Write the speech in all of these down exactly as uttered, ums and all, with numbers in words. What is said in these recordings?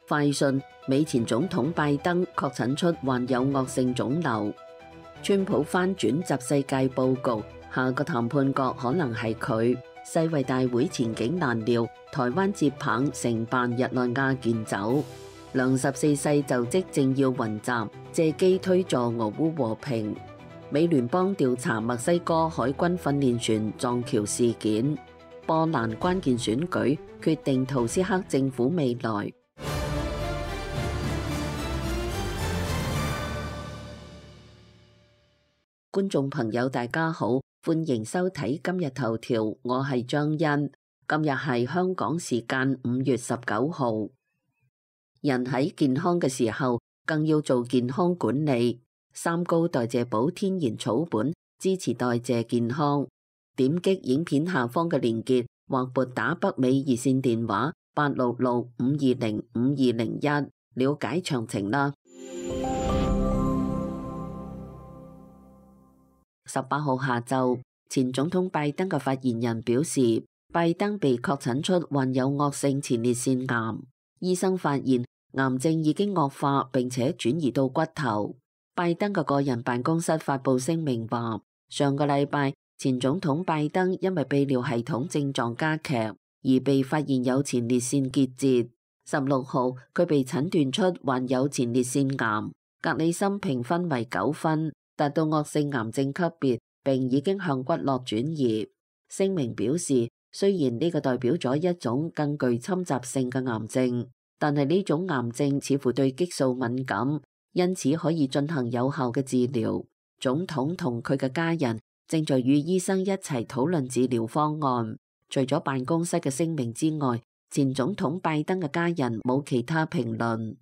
快訊：美前總統拜登確診出患有惡性腫瘤。川普翻轉集世界佈局，下個談判國可能係佢。世衛大會前景難料，台灣接棒承辦日內瓦健走。梁十四世就職正要雲集，借機推助俄烏和平。美聯邦調查墨西哥海軍訓練船撞橋事件。波蘭關鍵選舉決定圖斯克政府未來。觀眾朋友大家好，歡迎收睇今日頭條，我係張欣。今日係香港時間五月十九號。人喺健康嘅時候，更要做健康管理。三高代謝寶天然草本，支持代謝健康。點擊影片下方嘅連結，或撥打北美熱線電話八六六五二零五二零一，了解詳情啦。十八號下晝，前總統拜登嘅發言人表示，拜登被確診出患有惡性前列腺癌，醫生發現癌症已經惡化並且轉移到骨頭。拜登嘅個人辦公室發布聲明話，上個禮拜前總統拜登因為泌尿系統症狀加劇而被發現有前列腺結節。十六號佢被診斷出患有前列腺癌，格里森評分為九分。達到惡性癌症級別，並已經向骨骼轉移。聲明表示，雖然呢個代表咗一種更具侵襲性嘅癌症，但係呢種癌症似乎對激素敏感，因此可以進行有效嘅治療。總統同佢嘅家人正在與醫生一齊討論治療方案。除咗辦公室嘅聲明之外，前總統拜登嘅家人冇其他評論。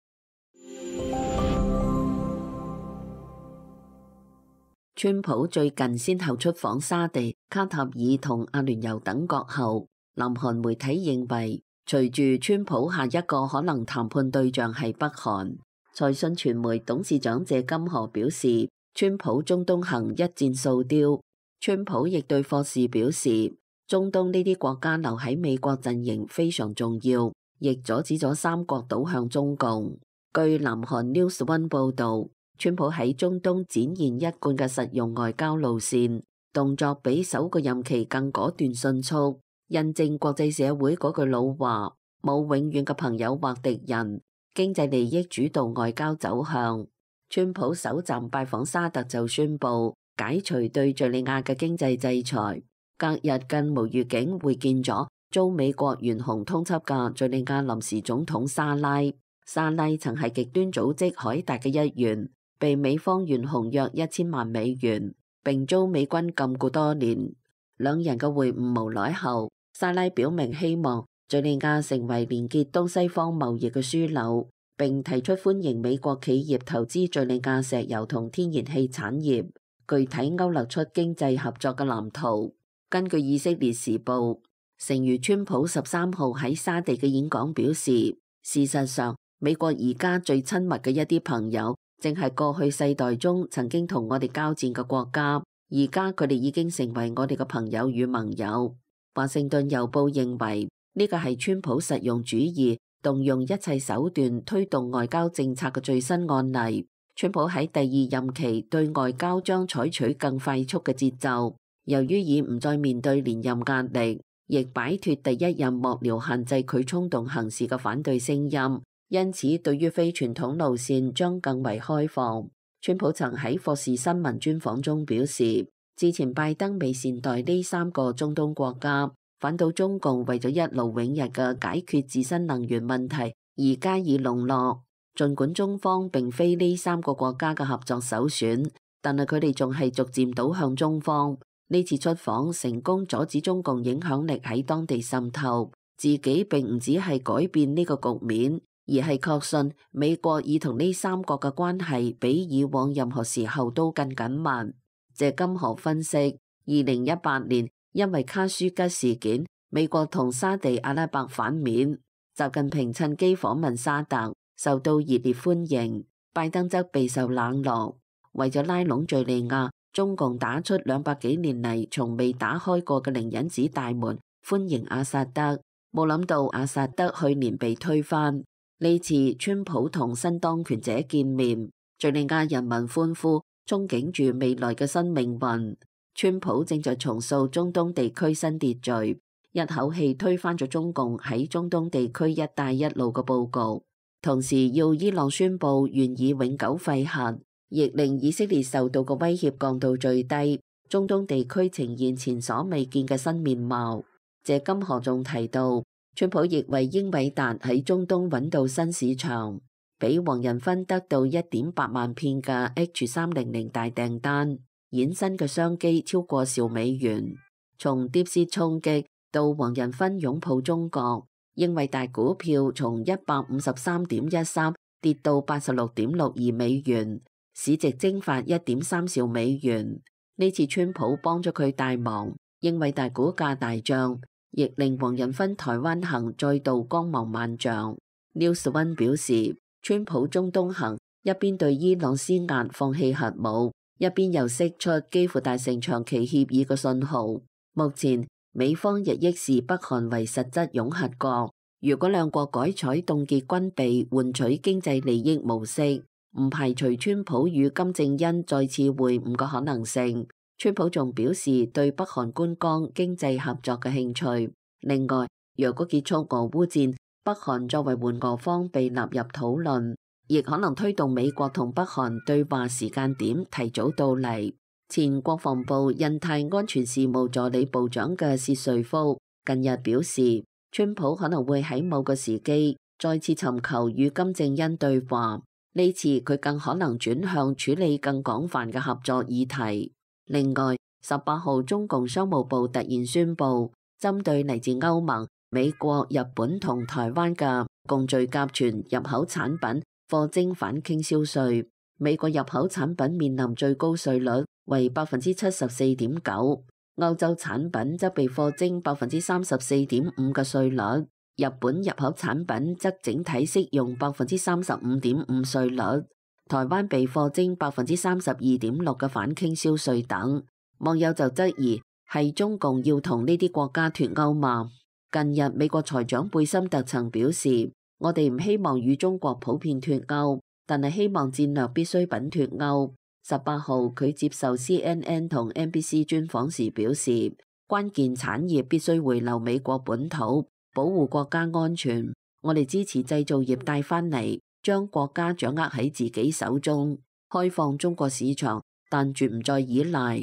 川普最近先後出訪沙地、卡塔爾同阿聯酋等國後，南韓媒體認為，隨住川普下一個可能談判對象係北韓。財訊傳媒董事長謝金河表示，川普中東行一箭掃雕。川普亦對霍士表示，中東呢啲國家留喺美國陣營非常重要，亦阻止咗三國倒向中共。據南韓 News One 報導，川普喺中東展現一貫嘅實用外交路線，動作比首個任期更果斷迅速，印證國際社會嗰句老話：冇永遠嘅朋友或敵人，經濟利益主導外交走向。川普首站拜訪沙特就宣布解除對敘利亞嘅經濟制裁，隔日更無預警會見咗遭美國懸紅通緝嘅敘利亞臨時總統沙拉。沙拉曾係極端組織海達嘅一員，被美方懸紅約一千萬美元，並遭美軍禁錮多年。兩人嘅會晤無耐後，沙拉表明希望敘利亞成為連結東西方貿易嘅樞紐，並提出歡迎美國企業投資敘利亞石油同天然氣產業，具體勾勒出經濟合作嘅藍圖。根據以色列時報，誠如川普十三號喺沙地嘅演講表示，事實上美國而家最親密嘅一啲朋友，正係過去世代中曾經同我哋交戰嘅國家，而家佢哋已經成為我哋嘅朋友與盟友。華盛頓郵報認為呢個係川普實用主義動用一切手段推動外交政策嘅最新案例。川普喺第二任期對外交將採取更快速嘅節奏，由於已唔再面對連任壓力，亦擺脫第一任幕僚限制佢衝動行事嘅反對聲音。因此，對於非傳統路線將更為開放。川普曾喺霍士新聞專訪中表示，之前拜登未善待呢三個中東國家，反倒中共為咗一勞永逸嘅解決自身能源問題而加以籠絡。儘管中方並非呢三個國家嘅合作首選，但係佢哋仲係逐漸倒向中方。呢次出訪成功阻止中共影響力喺當地滲透，自己並唔只係改變呢個局面，而係確信美國已同呢三國嘅關係比以往任何時候都更緊密。謝金河分析，二零一八年因為卡舒吉事件，美國同沙地阿拉伯反面，習近平趁機訪問沙特，受到熱烈歡迎，拜登則備受冷落。為咗拉攏敘利亞，中共打出兩百幾年嚟從未打開過嘅靈隱子大門，歡迎阿薩德。冇諗到阿薩德去年被推翻。 呢次川普同新當權者見面，敘利亞人民歡呼，憧憬住未來嘅新命運。川普正在重塑中東地區新秩序，一口氣推翻咗中共喺中東地區一帶一路嘅佈局，同時要伊朗宣布願意永久廢核，亦令以色列受到嘅威脅降到最低。中東地區呈現前所未見嘅新面貌。謝金河仲提到，川普亦為英偉達喺中東揾到新市場，俾黃仁勳得到一點八萬片嘅 H 三零零大訂單，衍生嘅商機超過兆美元。從碟市衝擊到黃仁勳擁抱中國，英偉達股票從一百五十三點一三跌到八十六點六二美元，市值蒸發一點三兆美元。呢次川普幫咗佢大忙，英偉達股價大漲，亦令黃仁勳台灣行再度光芒萬丈。Newsone 表示，川普中東行一邊對伊朗施壓放棄核武，一邊又釋出幾乎達成長期協議嘅信號。目前美方日益視北韓為實質擁核國，如果兩國改採凍結軍備換取經濟利益模式，唔排除川普與金正恩再次會晤嘅可能性。川普仲表示對北韓觀光經濟合作嘅興趣。另外，若果結束俄烏戰，北韓作為援俄方被納入討論，亦可能推動美國同北韓對話時間點提早到嚟。前國防部印太安全事務助理部長嘅薛瑞福近日表示，川普可能會喺某個時機再次尋求與金正恩對話，呢次佢更可能轉向處理更廣泛嘅合作議題。另外，十八號中共商務部突然宣布，針對嚟自歐盟、美國、日本同台灣嘅共聚甲醛入口產品課徵反傾銷稅。美國入口產品面臨最高稅率為百分之七十四點九，歐洲產品則被課徵百分之三十四點五嘅稅率，日本入口產品則整體適用百分之三十五點五稅率。台灣被課徵百分之三十二點六嘅反傾銷稅等，網友就質疑係中共要同呢啲國家脫鈎嘛？近日美國財長貝森特曾表示，我哋唔希望與中國普遍脫鈎，但係希望戰略必需品脫鈎。十八號佢接受 C N N 同 N B C 專訪時表示，關鍵產業必須回流美國本土，保護國家安全。我哋支持製造業帶返嚟，將國家掌握喺自己手中，開放中國市場，但絕唔再依賴。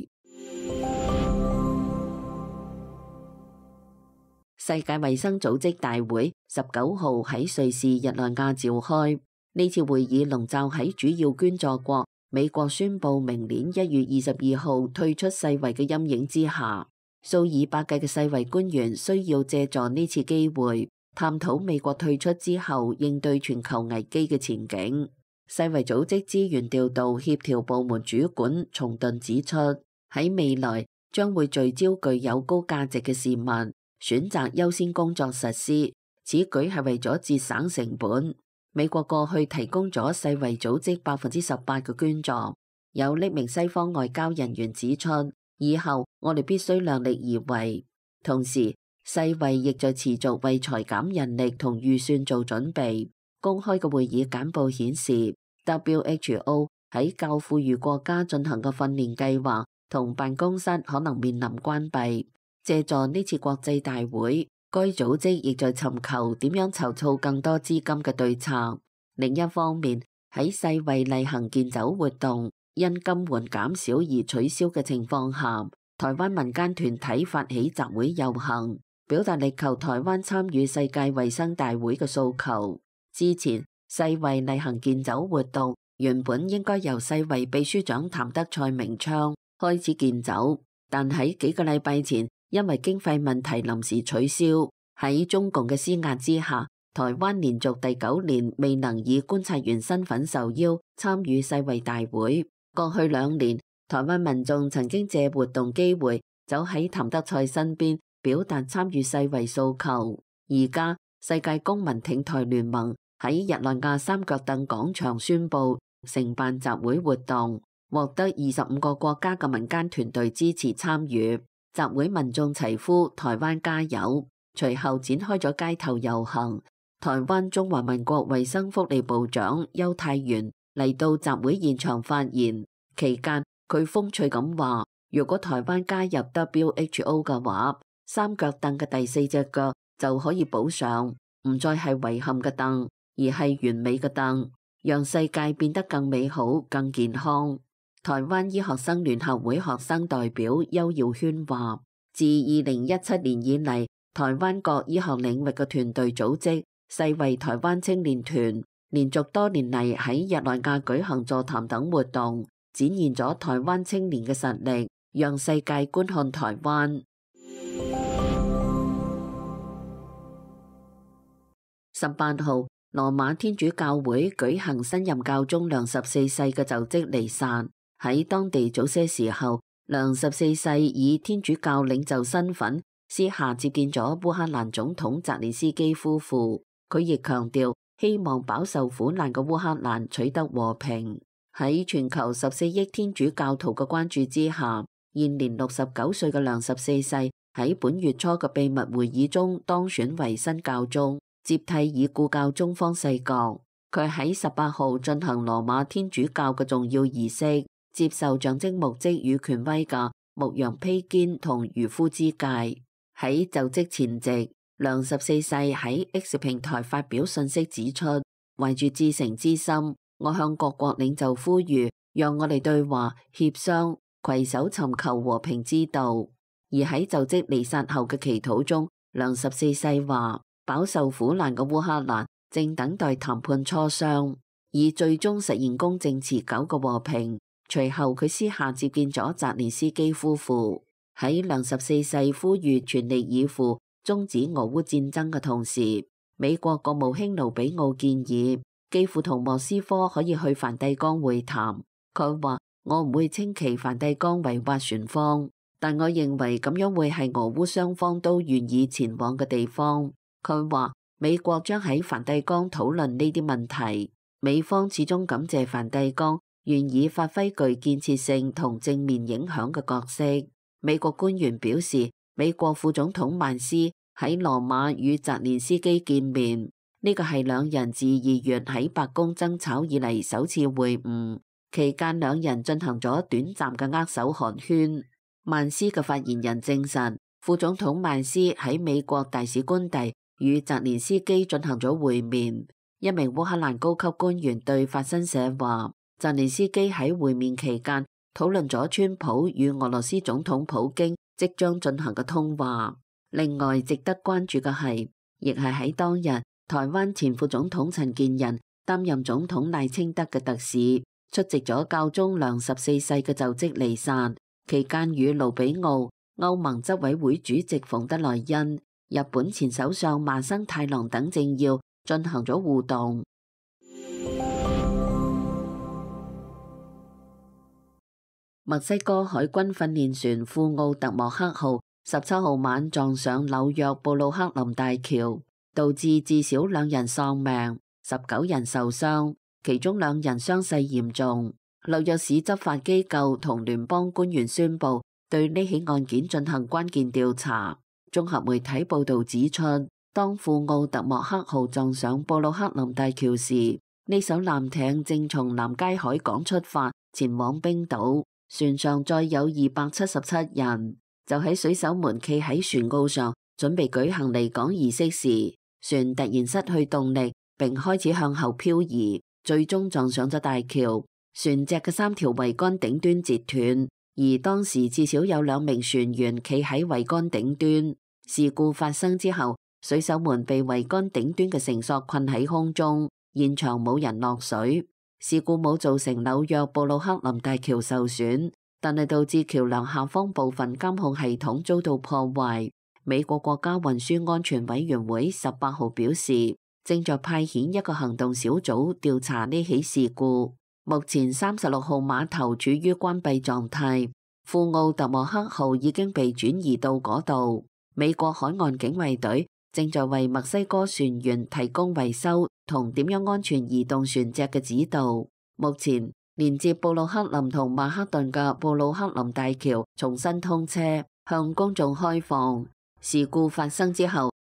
世界衛生組織大會十九號喺瑞士日內瓦召開，呢次會議籠罩喺主要捐助國美國宣布明年一月二十二號退出世衛嘅陰影之下，數以百計嘅世衛官員需要借助呢次機會，探討美國退出之後應對全球危機嘅前景。世衛組織資源調度協調部門主管松頓指出，喺未來將會聚焦具有高價值嘅事物，選擇優先工作實施。此舉係為咗節省成本。美國過去提供咗世衛組織百分之十八嘅捐助。有匿名西方外交人員指出，以後我哋必須量力而為。同時，世衛亦在持續為裁減人力同預算做準備。公開嘅會議簡報顯示 ，W H O 喺較富裕國家進行嘅訓練計劃同辦公室可能面臨關閉。借助呢次國際大會，該組織亦在尋求點樣籌措更多資金嘅對策。另一方面，喺世衛例行健走活動因金援減少而取消嘅情況下，台灣民間團體發起集會遊行，表達力求台灣參與世界衛生大會嘅訴求。之前世衛例行健走活動原本應該由世衛秘書長譚德塞明昌開始健走，但喺幾個禮拜前因為經費問題臨時取消。喺中共嘅施壓之下，台灣連續第九年未能以觀察員身份受邀參與世衛大會。過去兩年，台灣民眾曾經借活動機會走喺譚德塞身邊，表達參與世衛訴求。而家世界公民挺台聯盟喺日內瓦三腳凳廣場宣布承辦集會活動，獲得二十五個國家嘅民間團隊支持參與。集會民眾齊呼台灣加油，隨後展開咗街頭遊行， 台灣中華民國衛生福利部長邱泰源嚟到集會現場發言，期間佢風趣咁話：如果台灣加入 W H O 嘅話，三腳凳嘅第四隻腳就可以補上，唔再係遺憾嘅凳，而係完美嘅凳，讓世界變得更美好、更健康。台灣醫學生聯合會學生代表邱耀軒話：自二零一七年以嚟，台灣各醫學領域嘅團隊組織世衛台灣青年團，連續多年嚟喺日內瓦舉行座談等活動，展現咗台灣青年嘅實力，讓世界觀看台灣。十八號，羅馬天主教會舉行新任教宗良十四世嘅就職彌撒。喺當地早些時候，良十四世以天主教領袖身份私下接見咗烏克蘭總統澤連斯基夫婦。佢亦強調希望飽受苦難嘅烏克蘭取得和平。喺全球十四億天主教徒嘅關注之下，現年六十九歲嘅良十四世喺本月初嘅秘密會議中當選為新教宗，接替已故教宗方濟各。佢喺十八號進行羅馬天主教嘅重要儀式，接受象徵牧職與權威嘅牧羊披肩同漁夫之戒。喺就職前夕，良十四世喺 X 平台發表信息指出，懷住至誠之心，我向各國領袖呼籲，讓我哋對話、協商、攜手尋求和平之道。而喺就職彌撒後嘅祈禱中，良十四世話：飽受苦難嘅烏克蘭正等待談判磋商，以最終實現公正持久嘅和平。隨後佢私下接見咗澤連斯基夫婦。喺良十四世呼籲全力以赴終止俄烏戰爭嘅同時，美國國務卿盧比奧建議基輔同莫斯科可以去梵蒂岡會談。佢話：我唔會稱其梵蒂岡為斡旋方，但我認為咁樣會係俄烏雙方都願意前往嘅地方。佢話美國將喺梵蒂岡討論呢啲問題，美方始終感謝梵蒂岡願意發揮具建設性同正面影響嘅角色。美國官員表示，美國副總統曼斯喺羅馬與澤連斯基見面，呢個係兩人自二月喺白宮爭吵以嚟首次會晤。期間兩人進行咗短暫嘅握手寒暄。曼斯嘅發言人證實，副總統曼斯喺美國大使官邸與澤連斯基進行咗會面。一名烏克蘭高級官員對法新社話，澤連斯基喺會面期間討論咗川普與俄羅斯總統普京即將進行嘅通話。另外值得關注嘅係，亦係喺當日，台灣前副總統陳建仁擔任總統賴清德嘅特使，出席咗教宗良十四世嘅就職彌撒，期間與盧比奧、歐盟執委會主席馮德萊恩、日本前首相麻生太郎等政要進行咗互動。墨西哥海軍訓練船庫奧特莫克號十七號晚撞上紐約布魯克林大橋，導致至少兩人喪命，十九人受傷，其中兩人傷勢嚴重。紐約市執法機構同聯邦官員宣布對呢起案件進行關鍵調查。綜合媒體報道指出，當庫奧特莫克號撞上布魯克林大橋時，呢艘艦艇正從南街海港出發，前往冰島。船上載有二百七十七人，就喺水手們企喺船塢上準備舉行離港儀式時，船突然失去動力，並開始向後漂移，最終撞上咗大橋。船隻嘅三條桅杆頂端截斷，而當時至少有兩名船員企喺桅杆頂端。事故發生之後，水手們被桅杆頂端嘅繩索困喺空中，現場冇人落水。事故冇造成紐約布魯克林大橋受損，但係導致橋梁下方部分監控系統遭到破壞。美國國家運輸安全委員會十八號表示，正在派遣一個行動小組調查呢起事故。目前三十六號碼頭處於關閉狀態，庫奧特莫克號已經被轉移到嗰度。美國海岸警衛隊正在為墨西哥船員提供維修同點樣安全移動船隻嘅指導。目前連接布魯克林同曼克頓嘅布魯克林大橋重新通車，向公眾開放。事故發生之後，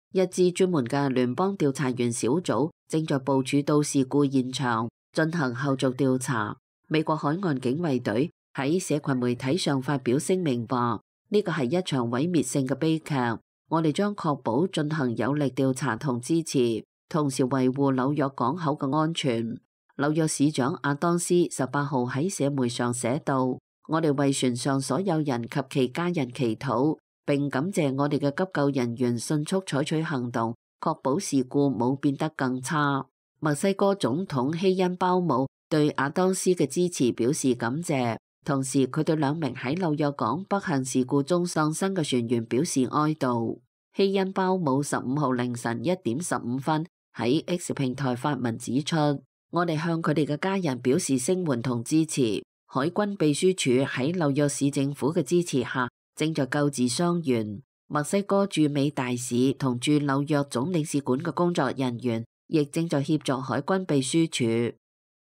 一支專門嘅聯邦調查員小組正在部署到事故現場進行後續調查。美國海岸警衛隊喺社群媒體上發表聲明話：呢個係一場毀滅性嘅悲劇，我哋將確保進行有力調查同支持，同時維護紐約港口嘅安全。紐約市長亞當斯十八號喺社媒上寫道：我哋為船上所有人及其家人祈禱，並感謝我哋嘅急救人員迅速採取行動，確保事故冇變得更差。墨西哥總統希恩鮑姆對亞當斯嘅支持表示感謝，同時佢對兩名喺紐約港不幸事故中喪生嘅船員表示哀悼。希恩鮑姆十五號凌晨一點十五分喺 X 平台發文指出：我哋向佢哋嘅家人表示聲援同支持。海軍秘書處喺紐約市政府嘅支持下，正在救治傷員。墨西哥駐美大使同駐紐約總領事館嘅工作人員亦正在協助海軍秘書處。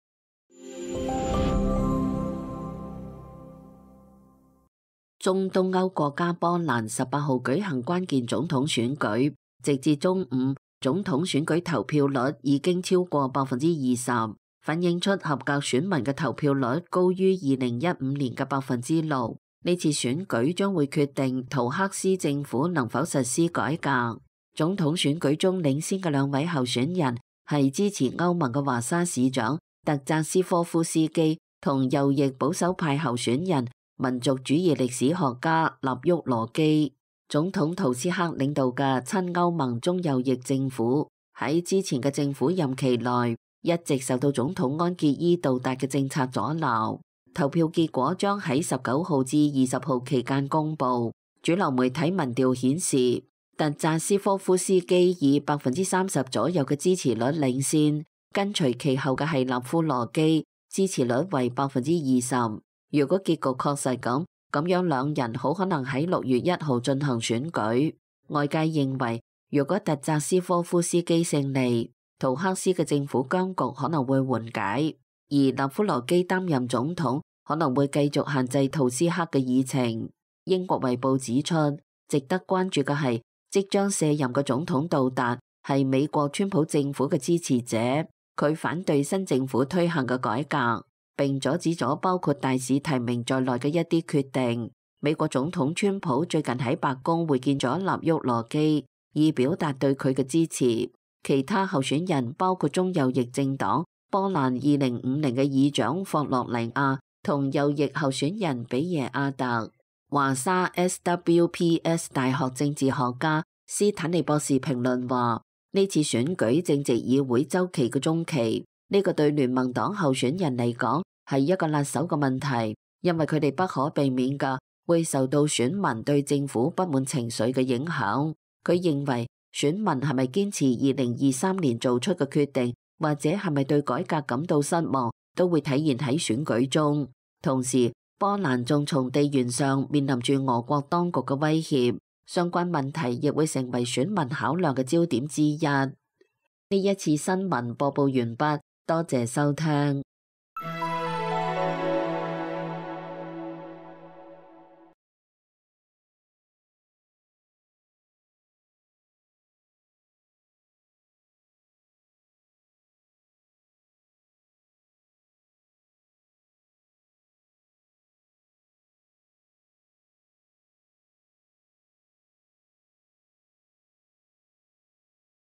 中東歐國家波蘭十八號舉行關鍵總統選舉，直至中午，總統選舉投票率已經超過百分之二十，反映出合格選民嘅投票率高於二零一五年嘅百分之六。呢次選舉將會決定圖克斯政府能否實施改革。總統選舉中領先嘅兩位候選人係支持歐盟嘅華沙市長特扎斯科夫斯基同右翼保守派候選人民族主義歷史學家納沃羅基。總統圖斯克領導嘅親歐盟中右翼政府喺之前嘅政府任期內一直受到總統安傑伊杜達嘅政策阻撓。投票結果將喺十九號至二十號期間公布。主流媒體民調顯示，特扎斯科夫斯基以百分之三十左右嘅支持率領先，跟隨其後嘅係納夫羅基，支持率為百分之二十。如果結局確實咁，咁樣兩人好可能喺六月一號進行選舉。外界認為，如果特扎斯科夫斯基勝利，圖克斯嘅政府僵局可能會緩解，而納夫羅基擔任總統可能會繼續限制圖斯克嘅議程。英國衛報指出，值得關注嘅係即將卸任嘅總統杜達係美國川普政府嘅支持者，佢反對新政府推行嘅改革，並阻止咗包括大使提名在內嘅一啲決定。美國總統川普最近喺白宮會見咗納沃羅基，以表達對佢嘅支持。其他候選人包括中右翼政黨波蘭二零五零嘅議長霍洛尼亞同右翼候選人比耶亞特。華沙 S W P S 大學政治學家斯坦利博士評論話：呢次選舉正值議會週期嘅中期，呢個對聯盟黨候選人嚟講係一個辣手嘅問題，因為佢哋不可避免嘅會受到選民對政府不滿情緒嘅影響。佢認為選民係咪堅持二零二三年做出嘅決定，或者係咪對改革感到失望，都會體現喺選舉中。同時，波蘭仲從地緣上面臨住俄國當局嘅威脅，相關問題亦會成為選民考量嘅焦點之一。呢一次新聞播報完畢，多謝收聽。